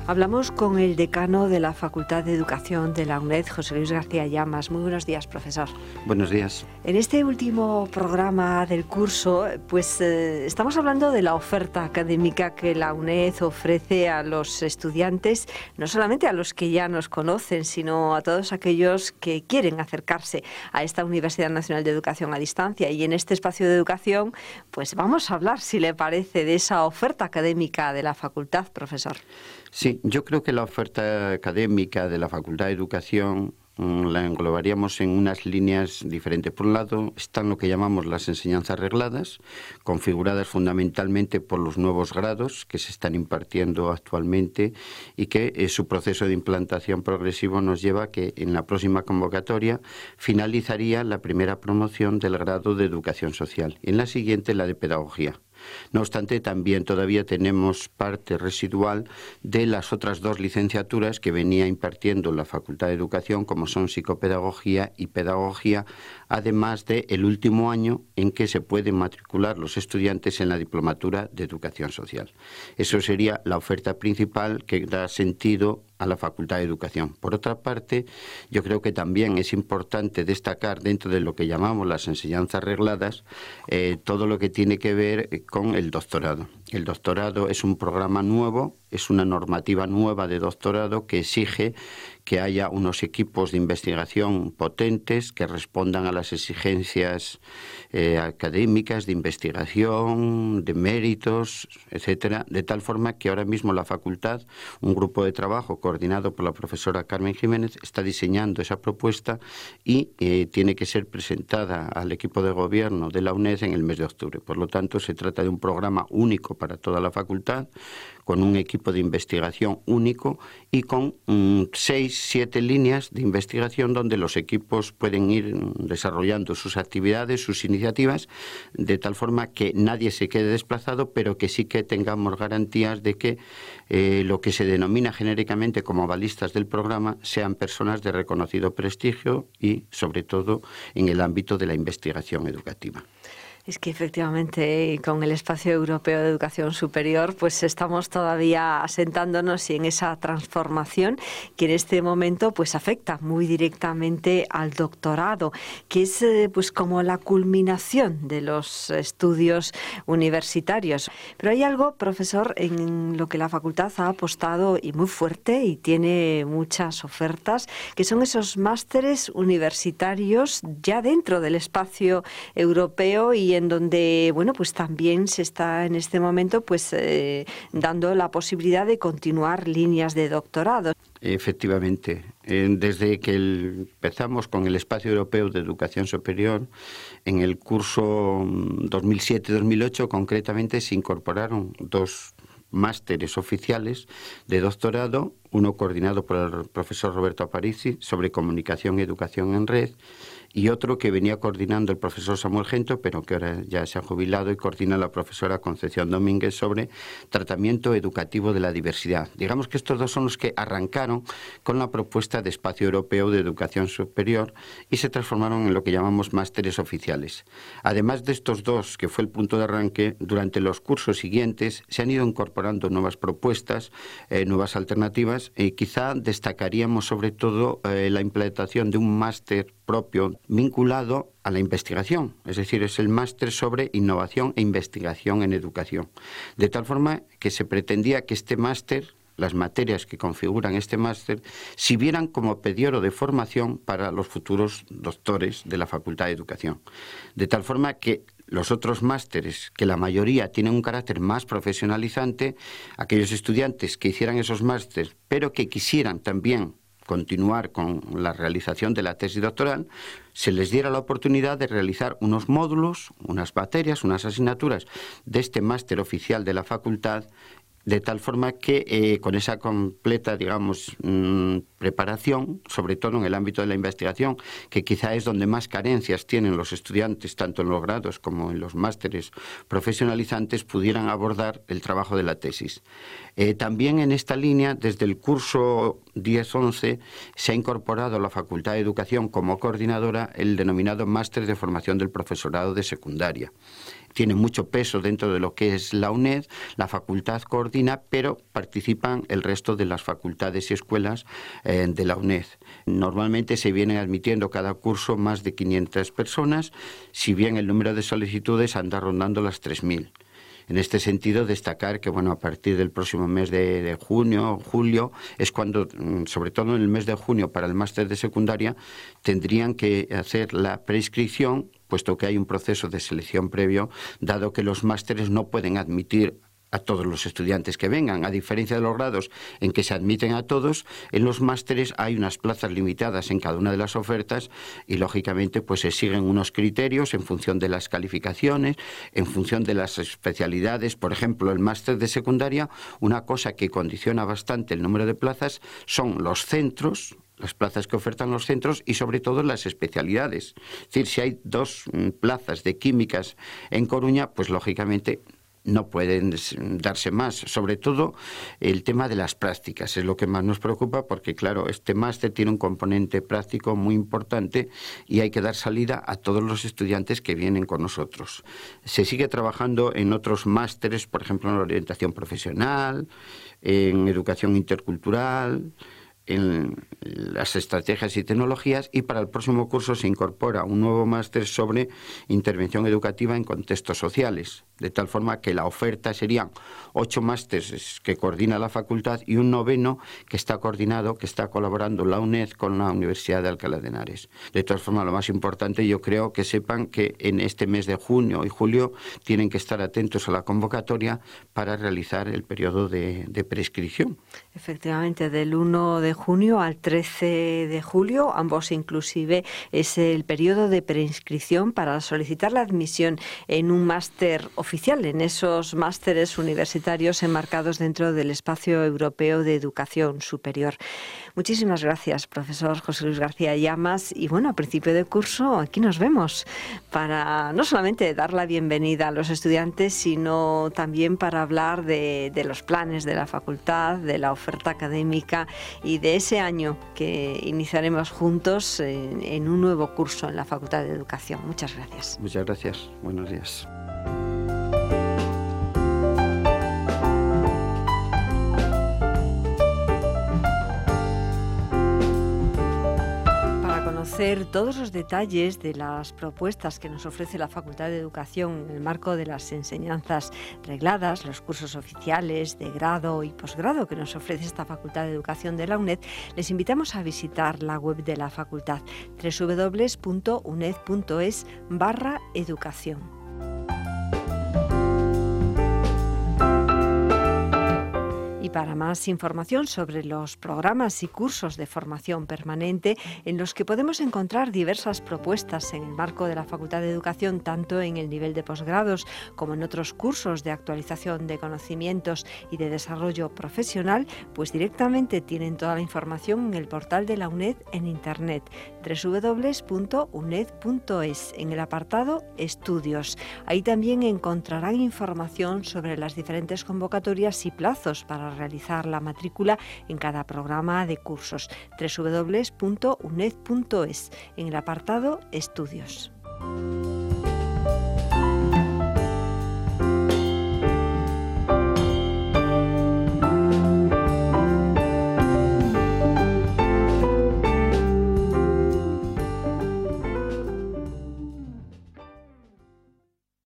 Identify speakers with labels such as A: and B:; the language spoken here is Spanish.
A: Hablamos con el decano de la Facultad de Educación de la UNED, José Luis García Llamas. Muy buenos días, profesor.
B: Buenos días.
A: En este último programa del curso, estamos hablando de la oferta académica que la UNED ofrece a los estudiantes, no solamente a los que ya nos conocen, sino a todos aquellos que quieren acercarse a esta Universidad Nacional de Educación a Distancia. Y en este espacio de educación, pues vamos a hablar, si le parece, de esa oferta académica de la facultad, profesor.
B: Sí, yo creo que la oferta académica de la Facultad de Educación la englobaríamos en unas líneas diferentes. Por un lado están lo que llamamos las enseñanzas regladas, configuradas fundamentalmente por los nuevos grados que se están impartiendo actualmente y que su proceso de implantación progresivo nos lleva a que en la próxima convocatoria finalizaría la primera promoción del grado de Educación Social y en la siguiente la de Pedagogía. No obstante, también todavía tenemos parte residual de las otras dos licenciaturas que venía impartiendo la Facultad de Educación, como son Psicopedagogía y Pedagogía, además del último año en que se pueden matricular los estudiantes en la Diplomatura de Educación Social. Eso sería la oferta principal que da sentido a la Facultad de Educación. Por otra parte, yo creo que también es importante destacar dentro de lo que llamamos las enseñanzas regladas todo lo que tiene que ver con el doctorado. El doctorado es un programa nuevo, es una normativa nueva de doctorado que exige que haya unos equipos de investigación potentes que respondan a las exigencias académicas, de investigación, de méritos, etcétera, de tal forma que ahora mismo la facultad, un grupo de trabajo coordinado por la profesora Carmen Jiménez, está diseñando esa propuesta y tiene que ser presentada al equipo de gobierno de la UNED en el mes de octubre. Por lo tanto, se trata de un programa único para toda la facultad, con un equipo de investigación único y con 6-7 líneas de investigación donde los equipos pueden ir desarrollando sus actividades, sus iniciativas, de tal forma que nadie se quede desplazado, pero que sí que tengamos garantías de que lo que se denomina genéricamente como avalistas del programa sean personas de reconocido prestigio y, sobre todo, en el ámbito de la investigación educativa.
A: Es que efectivamente con el Espacio Europeo de Educación Superior pues estamos todavía asentándonos en esa transformación que en este momento pues afecta muy directamente al doctorado, que es pues como la culminación de los estudios universitarios. Pero hay algo, profesor, en lo que la facultad ha apostado y muy fuerte y tiene muchas ofertas, que son esos másteres universitarios ya dentro del espacio europeo y en donde, bueno, pues también se está en este momento pues dando la posibilidad de continuar líneas de doctorado.
B: Efectivamente, desde que empezamos con el Espacio Europeo de Educación Superior, en el curso 2007-2008 concretamente se incorporaron dos másteres oficiales de doctorado, uno coordinado por el profesor Roberto Aparici sobre comunicación y educación en red, y otro que venía coordinando el profesor Samuel Gento, pero que ahora ya se ha jubilado, y coordina la profesora Concepción Domínguez sobre tratamiento educativo de la diversidad. Digamos que estos dos son los que arrancaron con la propuesta de Espacio Europeo de Educación Superior y se transformaron en lo que llamamos másteres oficiales. Además de estos dos, que fue el punto de arranque, durante los cursos siguientes se han ido incorporando nuevas propuestas, nuevas alternativas, y quizá destacaríamos sobre todo la implementación de un máster propio vinculado a la investigación, es decir, es el máster sobre innovación e investigación en educación. De tal forma que se pretendía que este máster, las materias que configuran este máster, sirvieran como periodo de formación para los futuros doctores de la Facultad de Educación. De tal forma que los otros másteres, que la mayoría tienen un carácter más profesionalizante, aquellos estudiantes que hicieran esos másteres, pero que quisieran también continuar con la realización de la tesis doctoral, se les diera la oportunidad de realizar unos módulos, unas materias, unas asignaturas de este máster oficial de la facultad, de tal forma que con esa completa, digamos, preparación, sobre todo en el ámbito de la investigación, que quizá es donde más carencias tienen los estudiantes, tanto en los grados como en los másteres profesionalizantes, pudieran abordar el trabajo de la tesis. También en esta línea, desde el curso 10-11, se ha incorporado a la Facultad de Educación como coordinadora el denominado Máster de Formación del Profesorado de Secundaria. tiene mucho peso dentro de lo que es la UNED, la facultad coordina, pero participan el resto de las facultades y escuelas de la UNED. Normalmente se vienen admitiendo cada curso más de 500 personas, si bien el número de solicitudes anda rondando las 3.000. En este sentido, destacar que a partir del próximo mes de junio, julio, es cuando, sobre todo en el mes de junio, para el máster de secundaria, tendrían que hacer la preinscripción, puesto que hay un proceso de selección previo, dado que los másteres no pueden admitir a todos los estudiantes que vengan. A diferencia de los grados en que se admiten a todos, en los másteres hay unas plazas limitadas en cada una de las ofertas y, lógicamente, pues se siguen unos criterios en función de las calificaciones, en función de las especialidades. Por ejemplo, el máster de secundaria, una cosa que condiciona bastante el número de plazas son los centros, las plazas que ofertan los centros y sobre todo las especialidades. Es decir, si hay 2 plazas de químicas en Coruña, pues lógicamente no pueden darse más. Sobre todo el tema de las prácticas es lo que más nos preocupa, porque claro, este máster tiene un componente práctico muy importante y hay que dar salida a todos los estudiantes que vienen con nosotros. Se sigue trabajando en otros másteres, por ejemplo en la orientación profesional, en educación intercultural, en las estrategias y tecnologías, y para el próximo curso se incorpora un nuevo máster sobre intervención educativa en contextos sociales, de tal forma que la oferta serían 8 másteres que coordina la facultad y un 9º que está coordinado, que está colaborando la UNED con la Universidad de Alcalá de Henares. De todas formas, lo más importante, yo creo que sepan que en este mes de junio y julio tienen que estar atentos a la convocatoria para realizar el periodo de prescripción.
A: Efectivamente, del 1 de junio al 13 de julio, ambos inclusive, es el periodo de preinscripción para solicitar la admisión en un máster oficial, en esos másteres universitarios enmarcados dentro del Espacio Europeo de Educación Superior. Muchísimas gracias, profesor José Luis García Llamas. Y a principio de curso aquí nos vemos para no solamente dar la bienvenida a los estudiantes, sino también para hablar de los planes de la facultad, de la oferta académica y de ese año que iniciaremos juntos en un nuevo curso en la Facultad de Educación. Muchas gracias.
B: Muchas gracias. Buenos días.
A: Conocer todos los detalles de las propuestas que nos ofrece la Facultad de Educación en el marco de las enseñanzas regladas, los cursos oficiales de grado y posgrado que nos ofrece esta Facultad de Educación de la UNED, les invitamos a visitar la web de la facultad www.uned.es/educación. Y para más información sobre los programas y cursos de formación permanente en los que podemos encontrar diversas propuestas en el marco de la Facultad de Educación, tanto en el nivel de posgrados como en otros cursos de actualización de conocimientos y de desarrollo profesional, pues directamente tienen toda la información en el portal de la UNED en Internet, www.uned.es, en el apartado Estudios. Ahí también encontrarán información sobre las diferentes convocatorias y plazos para realizar la matrícula en cada programa de cursos, www.uned.es, en el apartado Estudios.